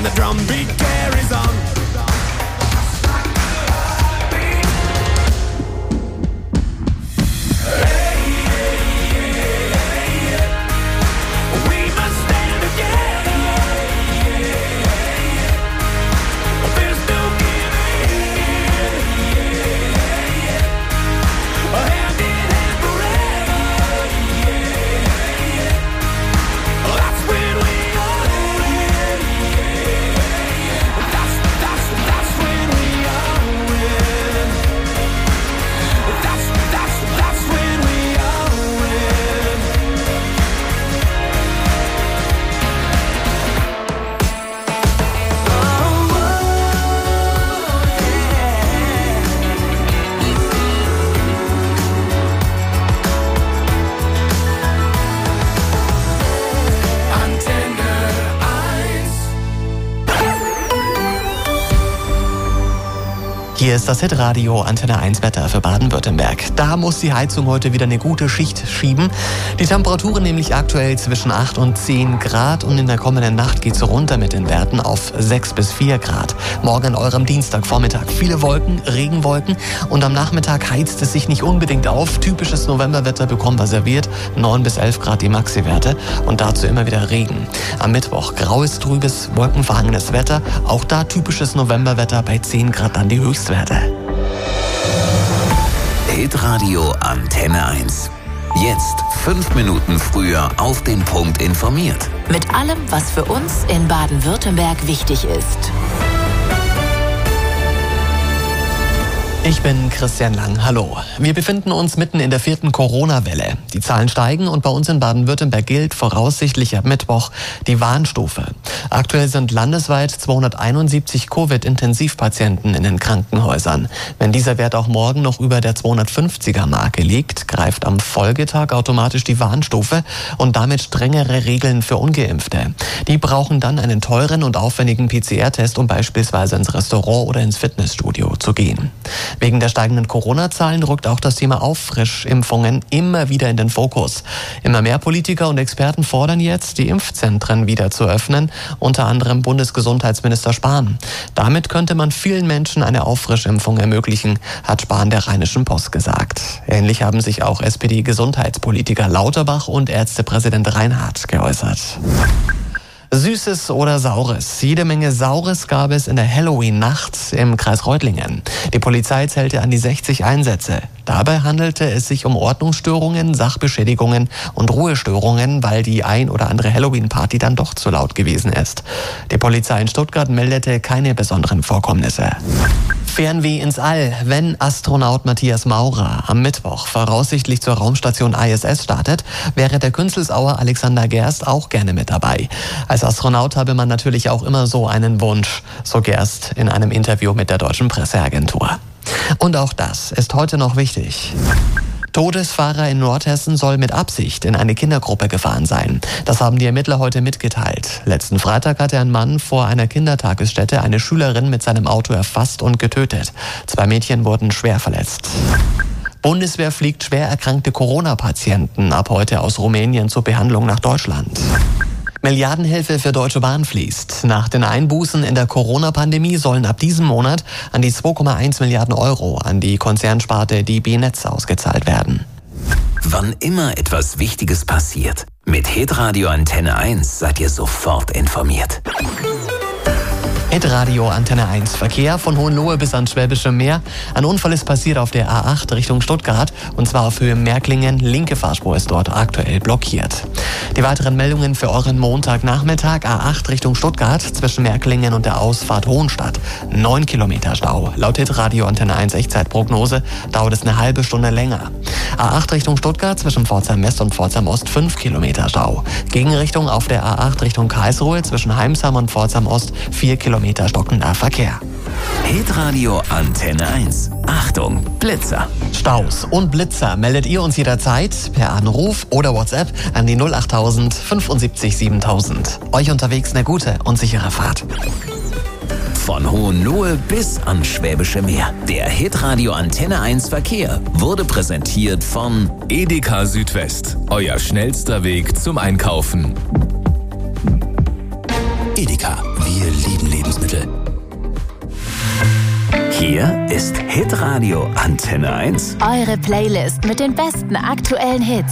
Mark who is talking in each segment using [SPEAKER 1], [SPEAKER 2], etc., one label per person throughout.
[SPEAKER 1] the drum beat carries on.
[SPEAKER 2] Hier ist das Hitradio Antenne 1 Wetter für Baden-Württemberg. Da muss die Heizung heute wieder eine gute Schicht schieben. Die Temperaturen nämlich aktuell zwischen 8 und 10 Grad und in der kommenden Nacht geht es runter mit den Werten auf 6 bis 4 Grad. Morgen an eurem Dienstagvormittag viele Wolken, Regenwolken und am Nachmittag heizt es sich nicht unbedingt auf. Typisches Novemberwetter bekommen wir serviert, 9 bis 11 Grad die Maxi-Werte und dazu immer wieder Regen. Am Mittwoch graues, trübes, wolkenverhangenes Wetter, auch da typisches Novemberwetter, bei 10 Grad dann die Höchstwerte.
[SPEAKER 3] Hitradio Antenne 1. Jetzt 5 Minuten früher auf den Punkt informiert.
[SPEAKER 4] Mit allem, was für uns in Baden-Württemberg wichtig ist.
[SPEAKER 2] Ich bin Christian Lang, hallo. Wir befinden uns mitten in der 4. Corona-Welle. Die Zahlen steigen und bei uns in Baden-Württemberg gilt voraussichtlich ab Mittwoch die Warnstufe. Aktuell sind landesweit 271 Covid-Intensivpatienten in den Krankenhäusern. Wenn dieser Wert auch morgen noch über der 250er-Marke liegt, greift am Folgetag automatisch die Warnstufe und damit strengere Regeln für Ungeimpfte. Die brauchen dann einen teuren und aufwendigen PCR-Test, um beispielsweise ins Restaurant oder ins Fitnessstudio zu gehen. Wegen der steigenden Corona-Zahlen rückt auch das Thema Auffrischimpfungen immer wieder in den Fokus. Immer mehr Politiker und Experten fordern jetzt, die Impfzentren wieder zu öffnen, unter anderem Bundesgesundheitsminister Spahn. Damit könnte man vielen Menschen eine Auffrischimpfung ermöglichen, hat Spahn der Rheinischen Post gesagt. Ähnlich haben sich auch SPD-Gesundheitspolitiker Lauterbach und Ärztepräsident Reinhardt geäußert. Süßes oder Saures. Jede Menge Saures gab es in der Halloween-Nacht im Kreis Reutlingen. Die Polizei zählte an die 60 Einsätze. Dabei handelte es sich um Ordnungsstörungen, Sachbeschädigungen und Ruhestörungen, weil die ein oder andere Halloween-Party dann doch zu laut gewesen ist. Die Polizei in Stuttgart meldete keine besonderen Vorkommnisse. Fernweh ins All. Wenn Astronaut Matthias Maurer am Mittwoch voraussichtlich zur Raumstation ISS startet, wäre der Künzelsauer Alexander Gerst auch gerne mit dabei. Als Astronaut habe man natürlich auch immer so einen Wunsch, so Gerst in einem Interview mit der Deutschen Presseagentur. Und auch das ist heute noch wichtig. Todesfahrer in Nordhessen soll mit Absicht in eine Kindergruppe gefahren sein. Das haben die Ermittler heute mitgeteilt. Letzten Freitag hatte ein Mann vor einer Kindertagesstätte eine Schülerin mit seinem Auto erfasst und getötet. 2 Mädchen wurden schwer verletzt. Bundeswehr fliegt schwer erkrankte Corona-Patienten ab heute aus Rumänien zur Behandlung nach Deutschland. Milliardenhilfe für Deutsche Bahn fließt. Nach den Einbußen in der Corona-Pandemie sollen ab diesem Monat an die 2,1 Milliarden Euro an die Konzernsparte DB Netz ausgezahlt werden.
[SPEAKER 3] Wann immer etwas Wichtiges passiert, mit Hitradio Antenne 1 seid ihr sofort informiert.
[SPEAKER 2] Hitradio Antenne 1 Verkehr von Hohenlohe bis ans Schwäbische Meer. Ein Unfall ist passiert auf der A8 Richtung Stuttgart und zwar auf Höhe Märklingen. Linke Fahrspur ist dort aktuell blockiert. Die weiteren Meldungen für euren Montagnachmittag: A8 Richtung Stuttgart zwischen Märklingen und der Ausfahrt Hohenstadt. 9 Kilometer Stau. Laut Hitradio Antenne 1 Echtzeitprognose dauert es eine halbe Stunde länger. A8 Richtung Stuttgart zwischen Pforzheim West und Pforzheim Ost 5 Kilometer Stau. Gegenrichtung auf der A8 Richtung Karlsruhe zwischen Heimsham und Pforzheim Ost 4 Kilometer stockender Verkehr.
[SPEAKER 3] Hitradio Antenne 1. Achtung, Blitzer.
[SPEAKER 2] Staus und Blitzer meldet ihr uns jederzeit per Anruf oder WhatsApp an die 08000 75 7000. Euch unterwegs eine gute und sichere Fahrt.
[SPEAKER 3] Von Hohenlohe bis ans Schwäbische Meer. Der Hitradio Antenne 1 Verkehr wurde präsentiert von
[SPEAKER 5] Edeka Südwest. Euer schnellster Weg zum Einkaufen. Edeka, wir lieben Lebensmittel.
[SPEAKER 3] Hier ist Hitradio Antenne 1.
[SPEAKER 4] Eure Playlist mit den besten aktuellen Hits.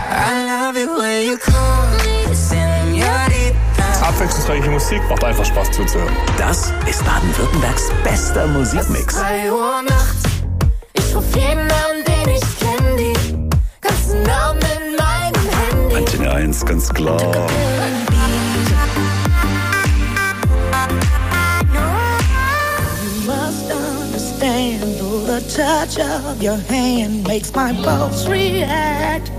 [SPEAKER 6] Abwechslungsreiche Musik macht einfach Spaß zuzuhören.
[SPEAKER 3] Das ist Baden-Württembergs bester Musikmix.
[SPEAKER 7] 2 Uhr nachts, ich ruf jeden an, den ich kenn, die ganzen Namen in meinem Handy.
[SPEAKER 6] Antenne 1, ganz klar.
[SPEAKER 8] You must understand, though the touch of your hand makes my pulse react,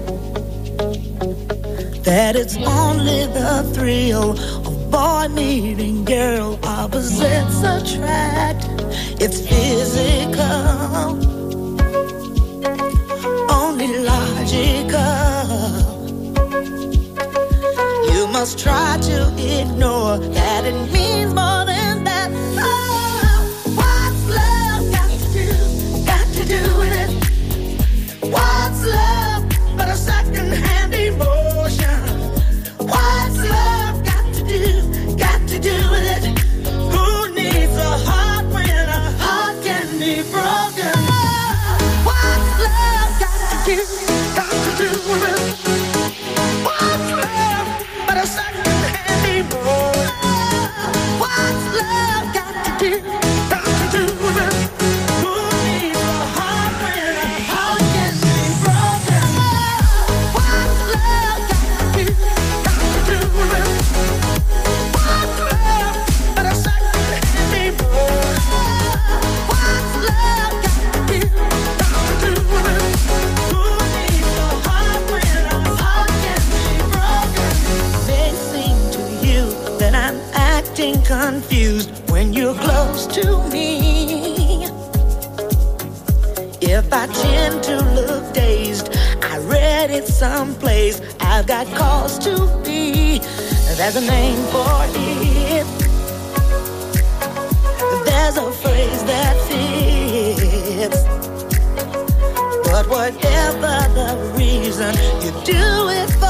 [SPEAKER 8] that it's only the thrill of boy meeting girl opposites attract. It's physical, only logical. You must try to ignore that it means more than that. Oh, what's love got to do with it? What's love but a second-hand emotion? What's love got to do with it? Who needs a heart when a heart can be broken? What's love got to do with it? What's love but a second-hand emotion? What's love got to do with it? Who needs a heart when a heart can be broken? What's love got to do with it? What's love but a second-hand emotion? What's love got to do with it? Who needs a heart when a heart can be broken? May seem to you that I'm acting confused when you're close to me. If I tend to look dazed, I read it someplace, I've got cause to be. There's a name for it. There's a phrase that fits. But whatever the reason, you do it